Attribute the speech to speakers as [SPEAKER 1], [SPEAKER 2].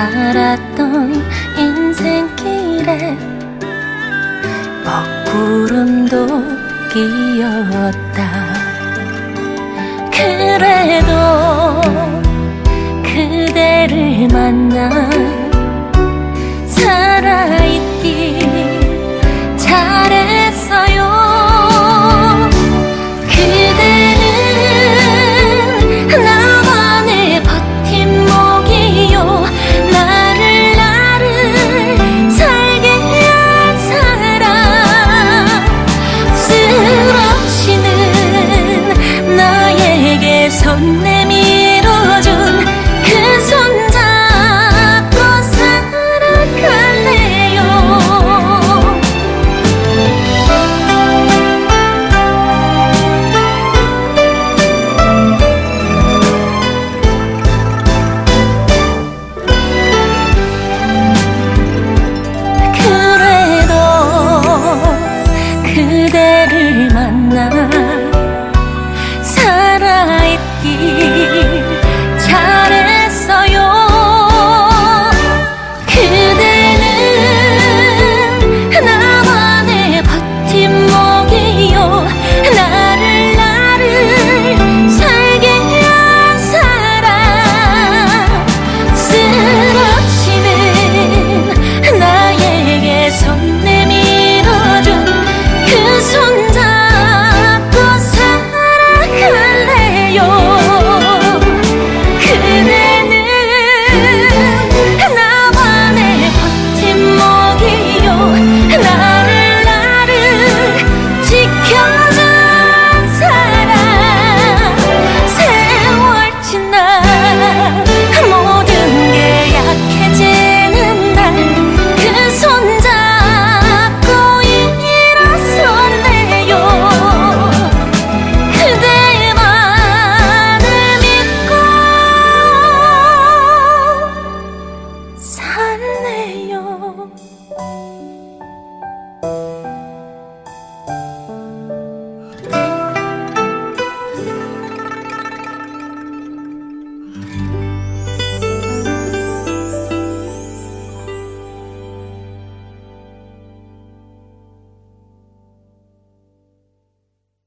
[SPEAKER 1] 살았던 인생길에 먹구름도 끼었다. 그래도 그대를 만나 살아있길 잘했어요. 그대는 나만의 버팀목이요, 나를 살게 한 사람. 쓰러지는 나에게 손 내밀어준 그 손 잡고 살아갈래요. 그래도 그대를 만나 살아있길 잘했어요. 그대는 나만의 버팀목이요, 나를 살게 한 사람. 쓰러지는 나에게 손 내밀어준 그 손 잡고 살아갈래요. 그대는 나만의 버팀목이요, 나를 지켜준 사람. 세월 지나 모든 게 약해지는 날 그 손 잡고 일어설래요. 그대만을 믿고 살래요.